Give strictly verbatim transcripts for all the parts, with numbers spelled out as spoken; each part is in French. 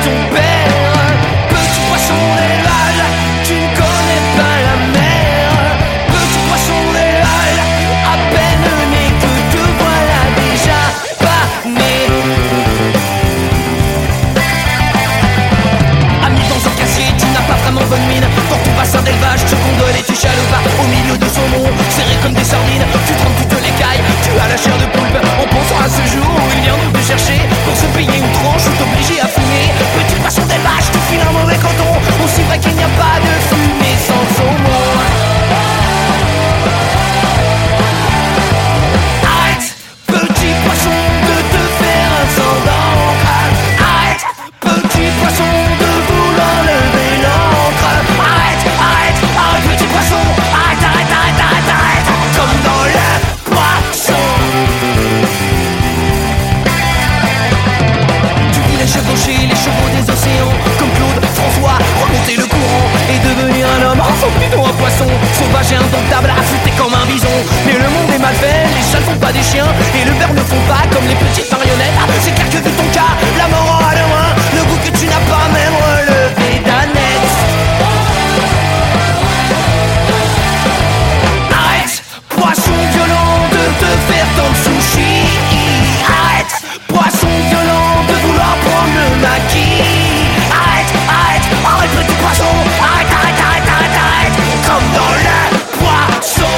ton père. Petit poisson d'élevage, tu ne connais pas la mer. Petit poisson d'élevage, à peine né que te voilà déjà pas né. Ami dans un casier, tu n'as pas vraiment bonne mine. Dans ton bassin d'élevage, tu gondoles et tu chaloupes. Au milieu de saumon, serré comme des sardines, tu trempes toutes les cailles, tu as la chair de poulpe. En pensant à ce jour où il vient de te chercher pour se payer une tranche ou t'obliger à fumer. Petit poisson d'élevage, tu files un mauvais canton. Aussi vrai qu'il n'y a pas de fumée sans saumon. Arrête, petit poisson, de te faire un sang d'encre. Arrête, petit poisson, de vouloir lever l'encre. Arrête, arrête, arrête, petit poisson. Arrête, arrête, arrête, arrête, arrête. Comme dans le poisson. Tu voulais chevaucher les chevaux des océans comme Claude, François, remonter le courant et devenir un homme, enfin plutôt un poisson sauvage et indomptable, affûté comme un bison. Mais le monde est mal fait, les chats ne font pas des chiens et le beurre ne font pas comme les petites marionnettes. C'est clair que vu ton cas, la mort aura le moins le goût que tu n'as pas même relevé d'Annette. Arrête, poisson violent, de te faire tant de sushi. Arrête, poisson violent, de vouloir prendre le maquis. Arrête, arrête, arrête petit poisson. Arrête, arrête, arrête, arrête, arrête. Comme dans le poisson.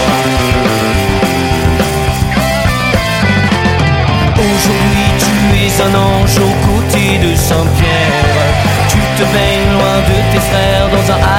Aujourd'hui tu es un ange aux côtés de Saint-Pierre. Tu te baignes loin de tes frères dans un